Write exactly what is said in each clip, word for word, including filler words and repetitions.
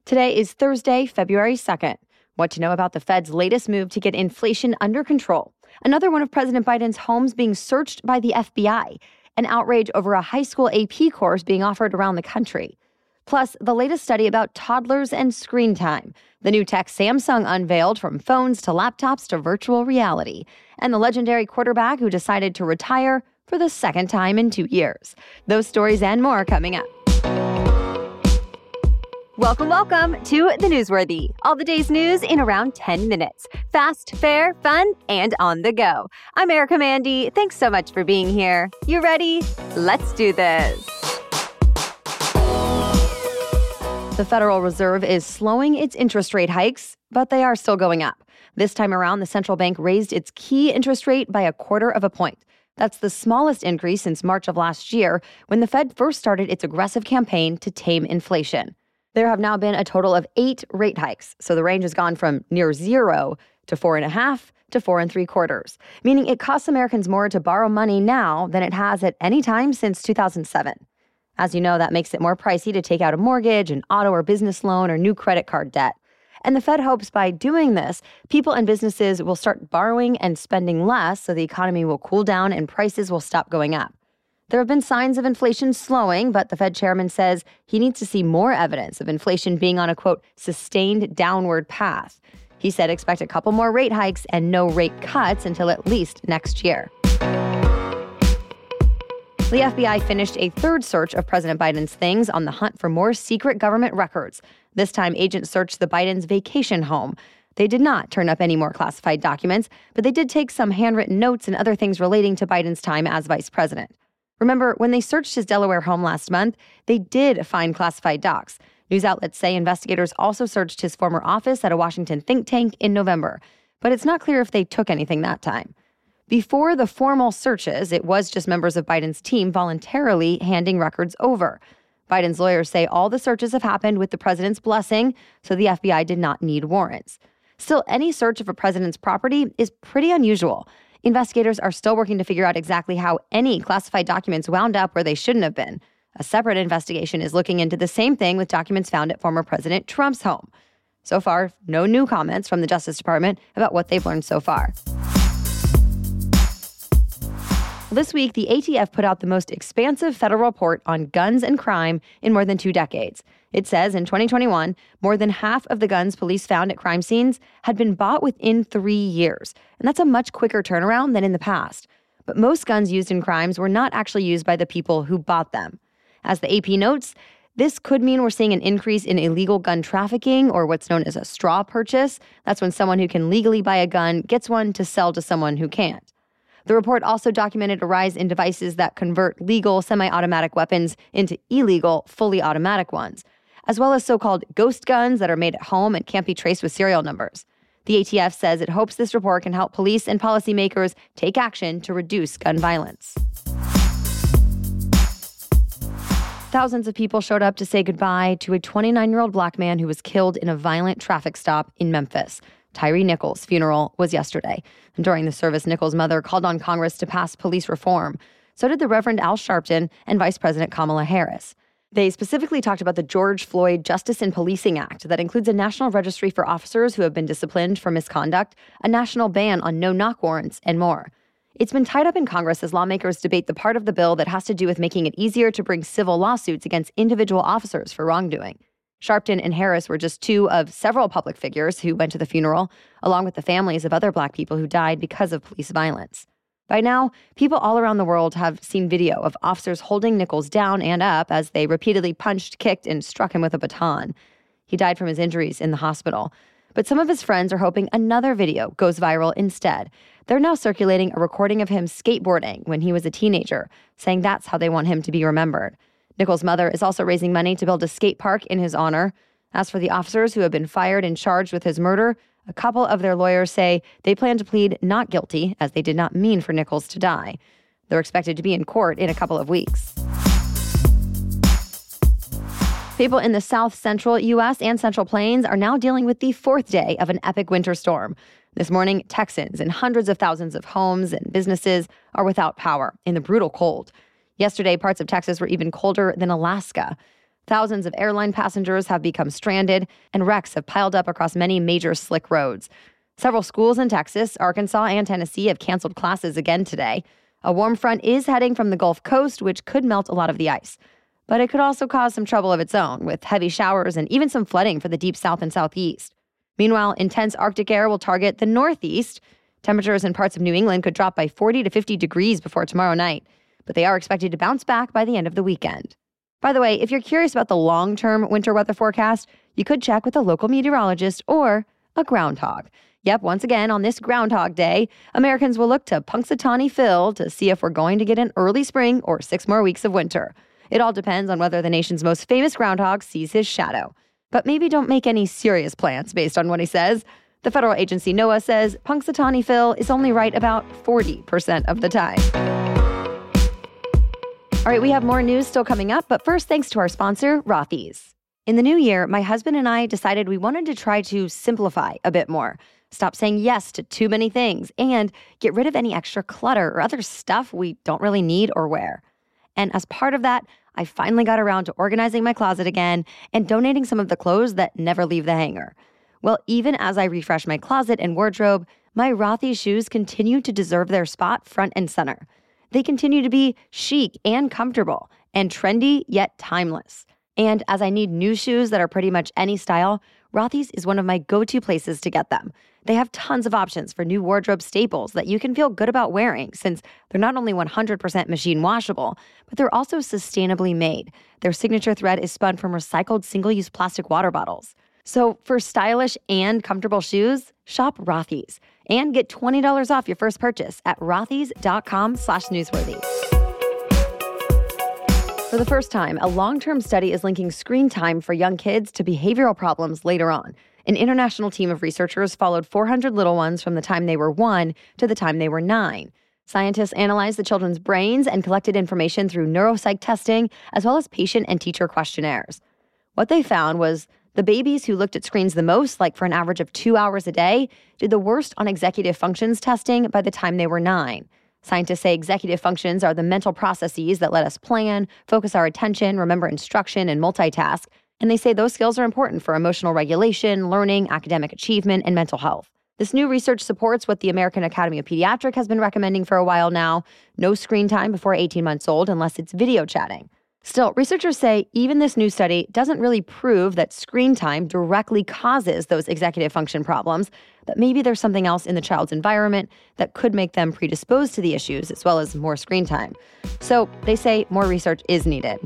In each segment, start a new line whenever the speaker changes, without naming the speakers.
Today is Thursday, February second. What to know about the Fed's latest move to get inflation under control. Another one of President Biden's homes being searched by the F B I. An outrage over a high school A P course being offered around the country. Plus, the latest study about toddlers and screen time. The new tech Samsung unveiled, from phones to laptops to virtual reality. And the legendary quarterback who decided to retire for the second time in two years. Those stories and more coming up. Welcome, welcome to The Newsworthy. All the day's news in around ten minutes. Fast, fair, fun, and on the go. I'm Erica Mandy. Thanks so much for being here. You ready? Let's do this. The Federal Reserve is slowing its interest rate hikes, but they are still going up. This time around, the central bank raised its key interest rate by a quarter of a point. That's the smallest increase since March of last year, when the Fed first started its aggressive campaign to tame inflation. There have now been a total of eight rate hikes, so the range has gone from near zero to four and a half to four and three quarters, meaning it costs Americans more to borrow money now than it has at any time since two thousand seven. As you know, that makes it more pricey to take out a mortgage, an auto or business loan, or new credit card debt. And the Fed hopes by doing this, people and businesses will start borrowing and spending less so the economy will cool down and prices will stop going up. There have been signs of inflation slowing, but the Fed chairman says he needs to see more evidence of inflation being on a, quote, sustained downward path. He said expect a couple more rate hikes and no rate cuts until at least next year. The F B I finished a third search of President Biden's things on the hunt for more secret government records. This time, agents searched the Biden's vacation home. They did not turn up any more classified documents, but they did take some handwritten notes and other things relating to Biden's time as vice president. Remember, when they searched his Delaware home last month, they did find classified docs. News outlets say investigators also searched his former office at a Washington think tank in November, but it's not clear if they took anything that time. Before the formal searches, it was just members of Biden's team voluntarily handing records over. Biden's lawyers say all the searches have happened with the president's blessing, so the F B I did not need warrants. Still, any search of a president's property is pretty unusual. Investigators are still working to figure out exactly how any classified documents wound up where they shouldn't have been. A separate investigation is looking into the same thing with documents found at former President Trump's home. So far, no new comments from the Justice Department about what they've learned so far. This week, the A T F put out the most expansive federal report on guns and crime in more than two decades. It says in twenty twenty-one, more than half of the guns police found at crime scenes had been bought within three years. And that's a much quicker turnaround than in the past. But most guns used in crimes were not actually used by the people who bought them. As the A P notes, this could mean we're seeing an increase in illegal gun trafficking, or what's known as a straw purchase. That's when someone who can legally buy a gun gets one to sell to someone who can't. The report also documented a rise in devices that convert legal semi-automatic weapons into illegal, fully automatic ones, as well as so-called ghost guns that are made at home and can't be traced with serial numbers. The A T F says it hopes this report can help police and policymakers take action to reduce gun violence. Thousands of people showed up to say goodbye to a twenty-nine-year-old black man who was killed in a violent traffic stop in Memphis. Tyre Nichols' funeral was yesterday. And during the service, Nichols' mother called on Congress to pass police reform. So did the Reverend Al Sharpton and Vice President Kamala Harris. They specifically talked about the George Floyd Justice in Policing Act that includes a national registry for officers who have been disciplined for misconduct, a national ban on no-knock warrants, and more. It's been tied up in Congress as lawmakers debate the part of the bill that has to do with making it easier to bring civil lawsuits against individual officers for wrongdoing. Sharpton and Harris were just two of several public figures who went to the funeral, along with the families of other black people who died because of police violence. By now, people all around the world have seen video of officers holding Nichols down and up as they repeatedly punched, kicked, and struck him with a baton. He died from his injuries in the hospital. But some of his friends are hoping another video goes viral instead. They're now circulating a recording of him skateboarding when he was a teenager, saying that's how they want him to be remembered. Nichols' mother is also raising money to build a skate park in his honor. As for the officers who have been fired and charged with his murder, a couple of their lawyers say they plan to plead not guilty, as they did not mean for Nichols to die. They're expected to be in court in a couple of weeks. People in the south central U S and Central Plains are now dealing with the fourth day of an epic winter storm. This morning, Texans and hundreds of thousands of homes and businesses are without power in the brutal cold. Yesterday, parts of Texas were even colder than Alaska. Thousands of airline passengers have become stranded, and wrecks have piled up across many major slick roads. Several schools in Texas, Arkansas, and Tennessee have canceled classes again today. A warm front is heading from the Gulf Coast, which could melt a lot of the ice. But it could also cause some trouble of its own, with heavy showers and even some flooding for the deep south and southeast. Meanwhile, intense Arctic air will target the northeast. Temperatures in parts of New England could drop by forty to fifty degrees before tomorrow night, but they are expected to bounce back by the end of the weekend. By the way, if you're curious about the long-term winter weather forecast, you could check with a local meteorologist or a groundhog. Yep, once again, on this Groundhog Day, Americans will look to Punxsutawney Phil to see if we're going to get an early spring or six more weeks of winter. It all depends on whether the nation's most famous groundhog sees his shadow. But maybe don't make any serious plans based on what he says. The federal agency NOAA says Punxsutawney Phil is only right about forty percent of the time. All right, we have more news still coming up, but first, thanks to our sponsor, Rothy's. In the new year, my husband and I decided we wanted to try to simplify a bit more, stop saying yes to too many things, and get rid of any extra clutter or other stuff we don't really need or wear. And as part of that, I finally got around to organizing my closet again and donating some of the clothes that never leave the hanger. Well, even as I refresh my closet and wardrobe, my Rothy's shoes continue to deserve their spot front and center. They continue to be chic and comfortable and trendy yet timeless. And as I need new shoes that are pretty much any style, Rothy's is one of my go-to places to get them. They have tons of options for new wardrobe staples that you can feel good about wearing, since they're not only one hundred percent machine washable, but they're also sustainably made. Their signature thread is spun from recycled single-use plastic water bottles. So for stylish and comfortable shoes, shop Rothy's and get twenty dollars off your first purchase at rothys.com slash newsworthy. For the first time, a long-term study is linking screen time for young kids to behavioral problems later on. An international team of researchers followed four hundred little ones from the time they were one to the time they were nine. Scientists analyzed the children's brains and collected information through neuropsych testing, as well as patient and teacher questionnaires. What they found was the babies who looked at screens the most, like for an average of two hours a day, did the worst on executive functions testing by the time they were nine. Scientists say executive functions are the mental processes that let us plan, focus our attention, remember instruction, and multitask. And they say those skills are important for emotional regulation, learning, academic achievement, and mental health. This new research supports what the American Academy of Pediatrics has been recommending for a while now: no screen time before eighteen months old unless it's video chatting. Still, researchers say even this new study doesn't really prove that screen time directly causes those executive function problems, that maybe there's something else in the child's environment that could make them predisposed to the issues, as well as more screen time. So they say more research is needed.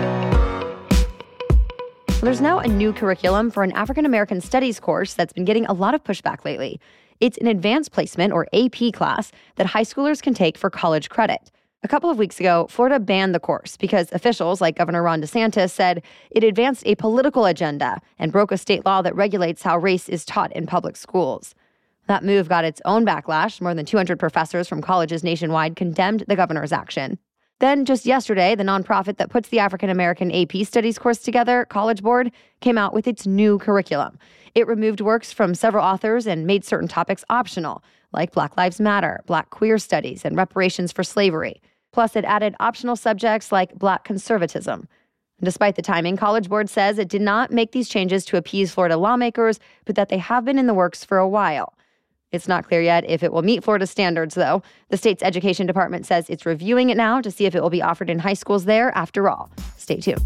There's now a new curriculum for an African American Studies course that's been getting a lot of pushback lately. It's an advanced placement, or A P class, that high schoolers can take for college credit. A couple of weeks ago, Florida banned the course because officials like Governor Ron DeSantis said it advanced a political agenda and broke a state law that regulates how race is taught in public schools. That move got its own backlash. More than two hundred professors from colleges nationwide condemned the governor's action. Then, just yesterday, the nonprofit that puts the African American A P Studies course together, College Board, came out with its new curriculum. It removed works from several authors and made certain topics optional, like Black Lives Matter, Black queer studies, and reparations for slavery. Plus, it added optional subjects like Black conservatism. Despite the timing, College Board says it did not make these changes to appease Florida lawmakers, but that they have been in the works for a while. It's not clear yet if it will meet Florida standards, though. The state's education department says it's reviewing it now to see if it will be offered in high schools there after all. Stay tuned.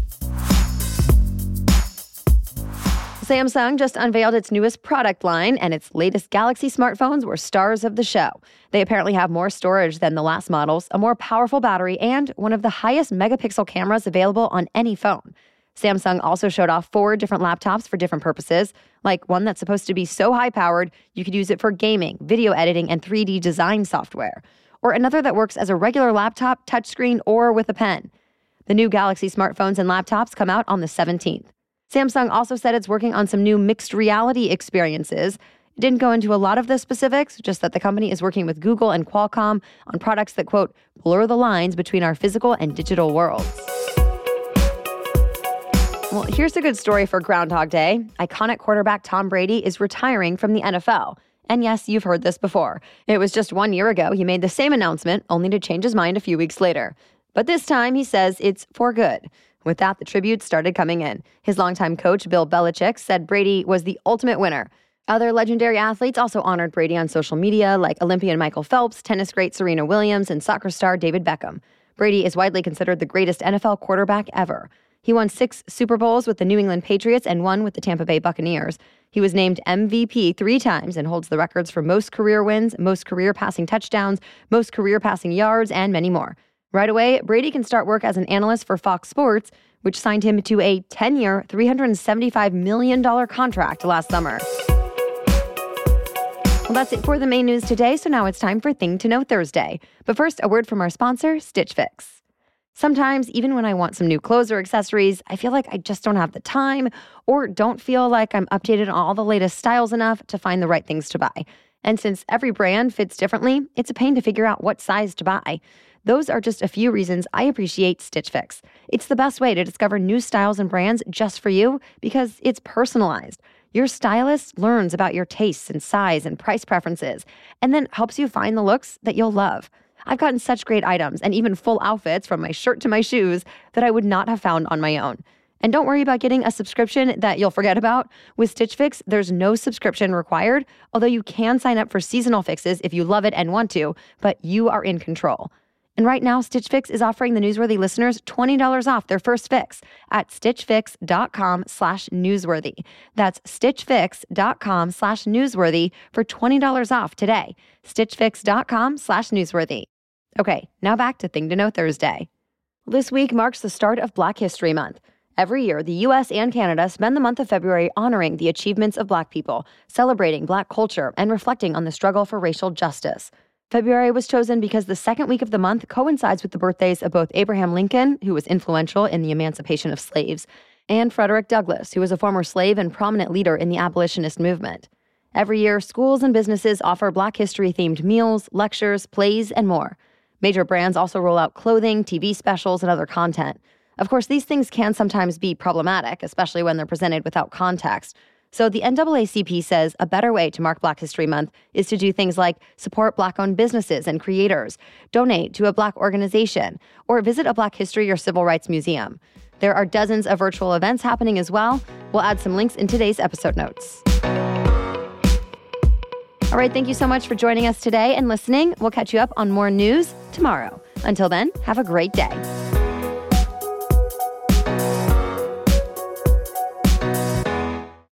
Samsung just unveiled its newest product line, and its latest Galaxy smartphones were stars of the show. They apparently have more storage than the last models, a more powerful battery, and one of the highest megapixel cameras available on any phone. Samsung also showed off four different laptops for different purposes, like one that's supposed to be so high-powered you could use it for gaming, video editing, and three D design software, or another that works as a regular laptop, touchscreen, or with a pen. The new Galaxy smartphones and laptops come out on the seventeenth. Samsung also said it's working on some new mixed reality experiences. It didn't go into a lot of the specifics, just that the company is working with Google and Qualcomm on products that, quote, blur the lines between our physical and digital worlds. Well, here's a good story for Groundhog Day. Iconic quarterback Tom Brady is retiring from the N F L. And yes, you've heard this before. It was just one year ago he made the same announcement, only to change his mind a few weeks later. But this time he says it's for good. With that, the tributes started coming in. His longtime coach, Bill Belichick, said Brady was the ultimate winner. Other legendary athletes also honored Brady on social media, like Olympian Michael Phelps, tennis great Serena Williams, and soccer star David Beckham. Brady is widely considered the greatest N F L quarterback ever. He won six Super Bowls with the New England Patriots and one with the Tampa Bay Buccaneers. He was named M V P three times and holds the records for most career wins, most career passing touchdowns, most career passing yards, and many more. Right away, Brady can start work as an analyst for Fox Sports, which signed him to a ten-year, three hundred seventy-five million dollars contract last summer. Well, that's it for the main news today, so now it's time for Thing to Know Thursday. But first, a word from our sponsor, Stitch Fix. Sometimes, even when I want some new clothes or accessories, I feel like I just don't have the time or don't feel like I'm updated on all the latest styles enough to find the right things to buy. And since every brand fits differently, it's a pain to figure out what size to buy. Those are just a few reasons I appreciate Stitch Fix. It's the best way to discover new styles and brands just for you because it's personalized. Your stylist learns about your tastes and size and price preferences, and then helps you find the looks that you'll love. I've gotten such great items and even full outfits from my shirt to my shoes that I would not have found on my own. And don't worry about getting a subscription that you'll forget about. With Stitch Fix, there's no subscription required, although you can sign up for seasonal fixes if you love it and want to, but you are in control. And right now, Stitch Fix is offering the Newsworthy listeners twenty dollars off their first fix at stitchfix.com slash newsworthy. That's stitchfix.com slash newsworthy for twenty dollars off today. stitchfix.com slash newsworthy. Okay, now back to Thing to Know Thursday. This week marks the start of Black History Month. Every year, the U S and Canada spend the month of February honoring the achievements of Black people, celebrating Black culture, and reflecting on the struggle for racial justice. February was chosen because the second week of the month coincides with the birthdays of both Abraham Lincoln, who was influential in the emancipation of slaves, and Frederick Douglass, who was a former slave and prominent leader in the abolitionist movement. Every year, schools and businesses offer Black history-themed meals, lectures, plays, and more. Major brands also roll out clothing, T V specials, and other content. Of course, these things can sometimes be problematic, especially when they're presented without context. So the N double A C P says a better way to mark Black History Month is to do things like support Black-owned businesses and creators, donate to a Black organization, or visit a Black history or civil rights museum. There are dozens of virtual events happening as well. We'll add some links in today's episode notes. All right, thank you so much for joining us today and listening. We'll catch you up on more news tomorrow. Until then, have a great day.